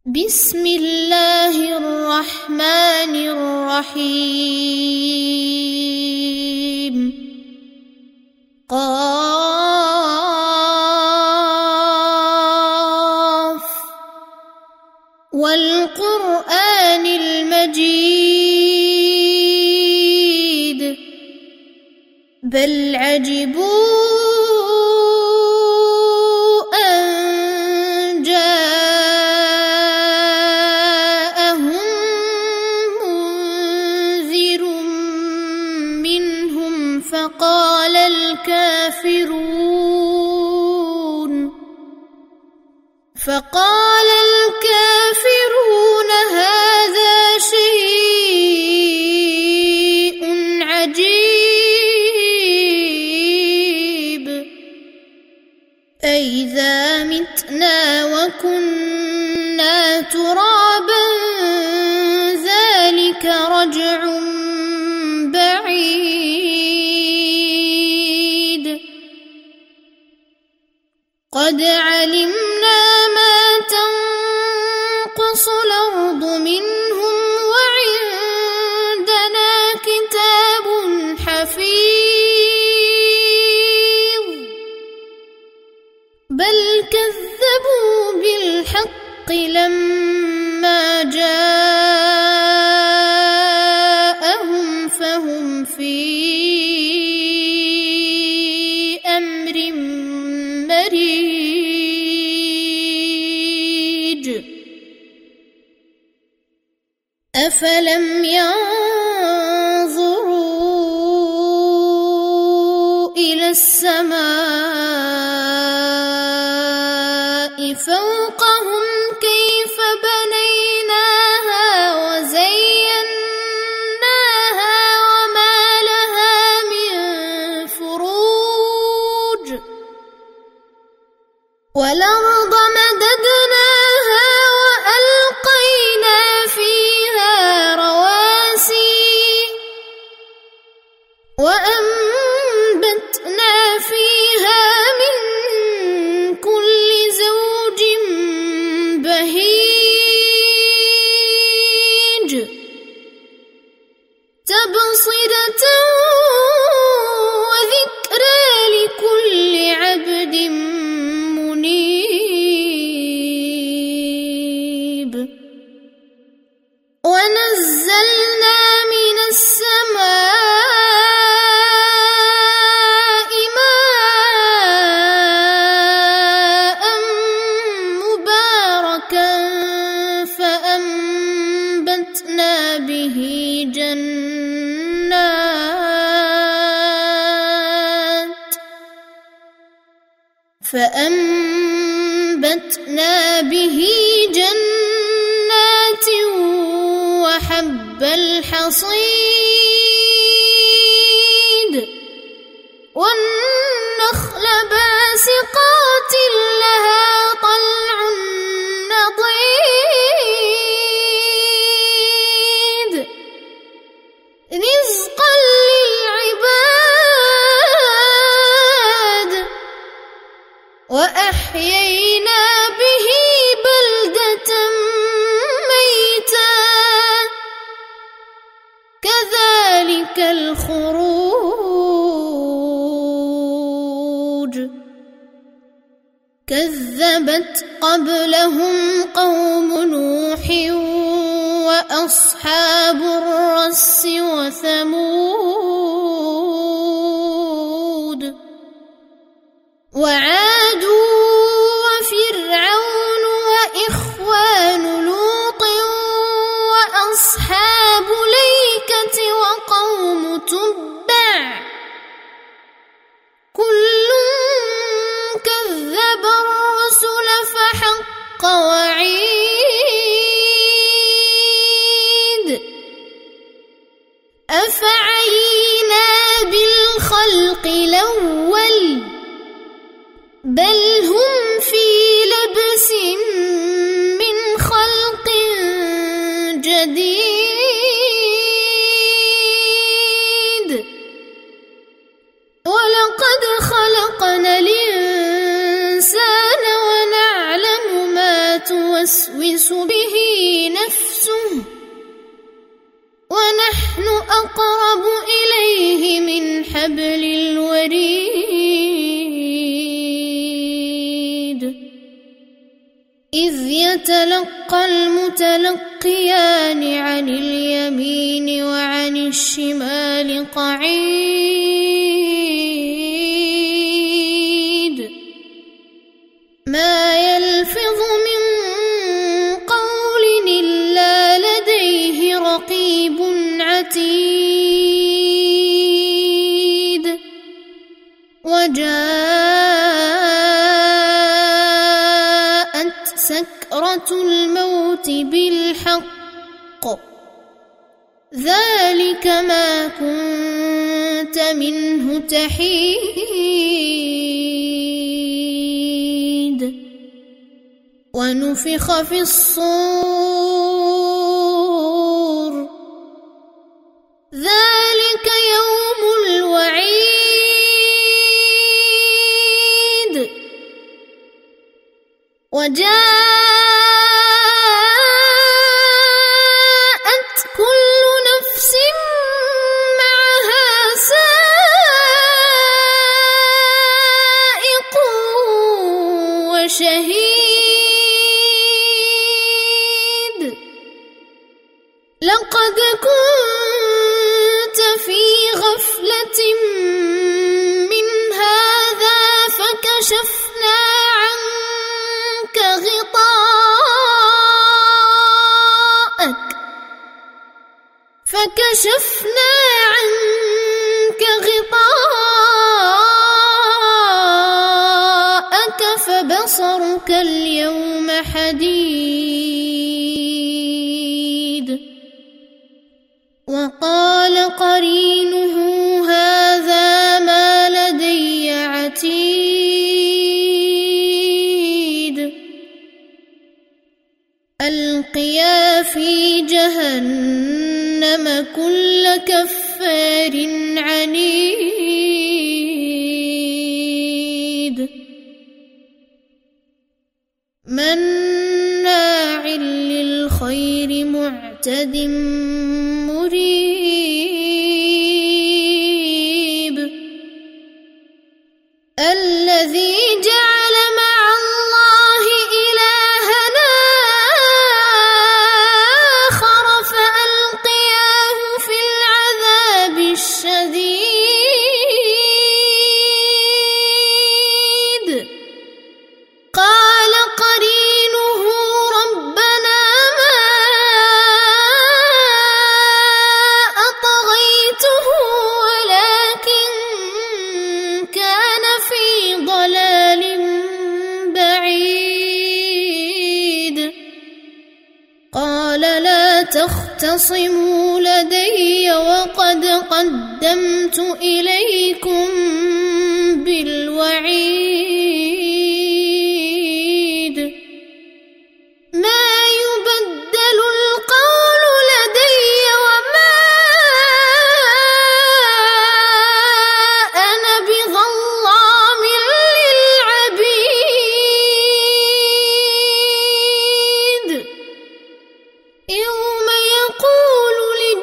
بسم الله الرحمن الرحيم. قاف والقرآن المجيد بل عجبوا أن جاءهم منذر منهم فقال الكافرون هذا شيء عجيب أإذا متنا وكنا ترابا ذلك رجع بعيد قد علمنا ما تنقص الأرض منهم وعندنا كتاب حفيظ بل كذبوا بالحق لما جاءهم فهم في أمر مريج أفلم ينظروا إلى السماء فوقهم كيف بنيناها وزيناها وما لها من فروج والأرض مددناها وألقينا فيها رواسي وأنبتنا فيها من كل زوج بهيج تبصرة وذكرى لكل عبد منيب ونزلنا من السماء ماء مباركا فأنبتنا به جنات وحب الحصيد والنخل باسقات لها طلع نضيد رزقا للعباد وأحيينا به بلدة ميتا كذلك الخروج كذبت قبلهم قوم نوح وأصحاب الرس وثمود وعاد وفرعون وإخوان لوط وأصحاب الأيكة وقوم تبع كل كذب الرسل فحق وعيد أفعينا بالخلق الأول بل هم في لبس من خلق جديد ولقد خلقنا الإنسان ونعلم ما توسوس توسوس به نفسه ونحن أقرب إليه من حبل الوريد إذ يتلقى المتلقيان عن اليمين وعن الشمال قعيد ما يلفظ من قول إلا لديه رقيب عتيد وجاءت سكرة الموت بالحق ذلك ما كنت منه تحيد ونفخ في الصور ذلك يوم الوعيد وجاءت كل نفس معها سائق وشهيد لقد كنت في غفلة من هذا فكشفنا عنك غطاءك فبصرك اليوم حديد وقال قرينه هذا ما لدي عتيد ألقيا في جهنم كل كفار عنيد مناع للخير معتد مريب الذي جعل مع الله إلهنا آخر فألقياه في العذاب الشديد قال قرينه ربنا ما أطغيته ولكن كان في ضلال بعيد قال لا تختصموا لدي وقد قدمت إليكم بالوعيد ما يبدل القول لدي وما أنا بظلام للعبيد يوم يقول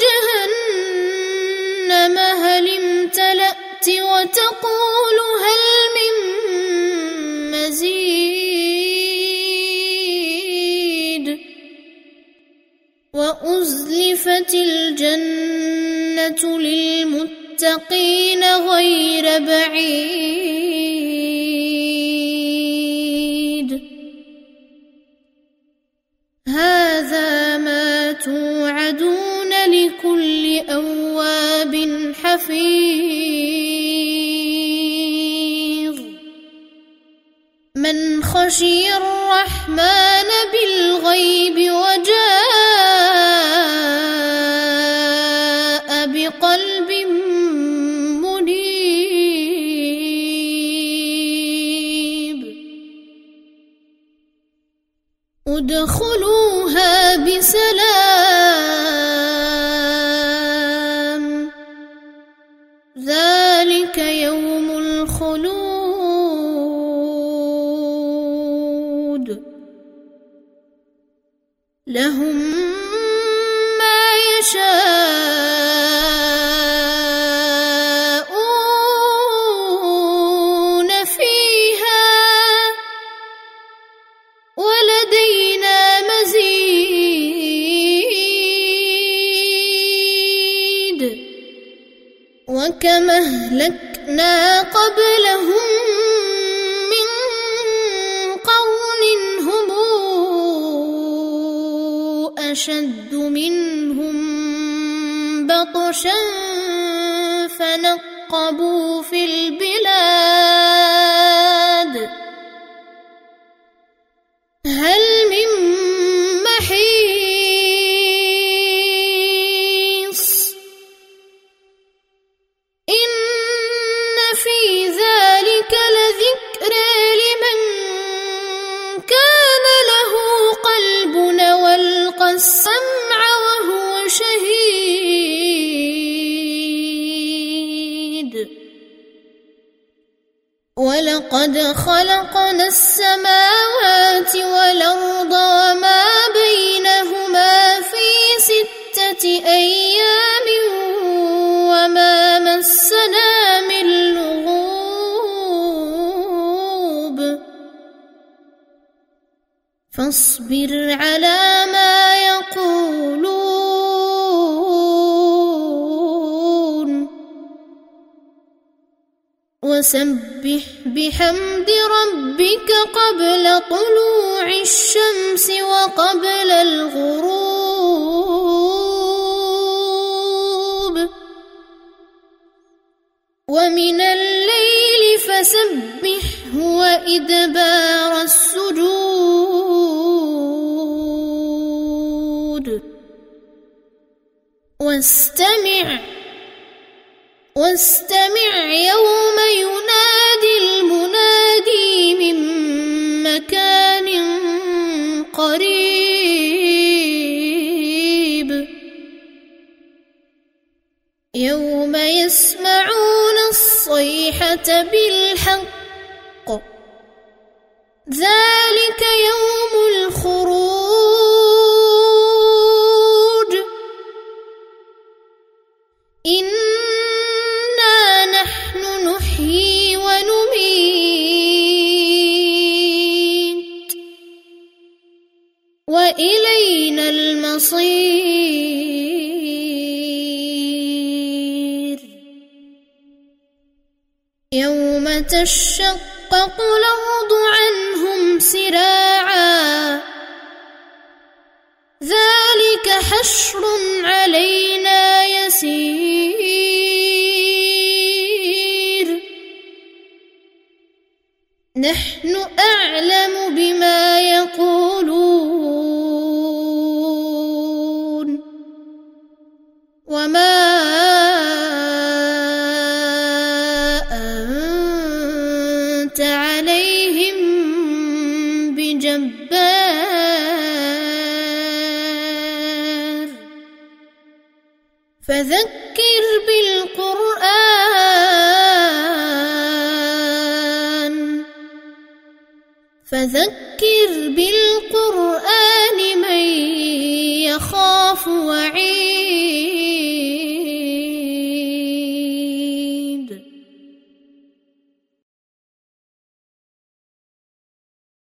لجهنم هل امتلأت وتقول هل من مزيد وأزلفت الجنة للمتقين غير بعيد هذا ما توعدون لكل أواب حفيظ من خشي الرحمن بالغيب وجاء بقلب منيب ادخلوها بسلام ذلك يوم الخلود لهم ما يشاءون فيها ولدينا مزيد وكم أهلكنا قبلهم من قرن هم أشد منهم بطشا فنقبوا في البلاد هل من محيص إن في ذلك لذكرى لمن كان له قلب والقى السمع وهو شهيد ولقد خلقنا السماوات والأرض وما بينهما في 6 أيام وما مسنا من لغوب فاصبر على ما يقولون وسبح بحمد ربك قبل طلوع الشمس وقبل الغروب ومن الليل فسبحه وإدبار السجود واستمع يوم ينادي المنادي من مكان قريب يوم يسمعون الصيحة بالحق ذلك يوم الخروج إنا نحن نحيي ونميت وإلينا المصير يوم تشقق الأرض عنهم سراعا ذلك حشر علينا يسير نحن أعلم بما يقولون وما أنت عليهم بجبار فذكر بالقرآن من يخاف وعيد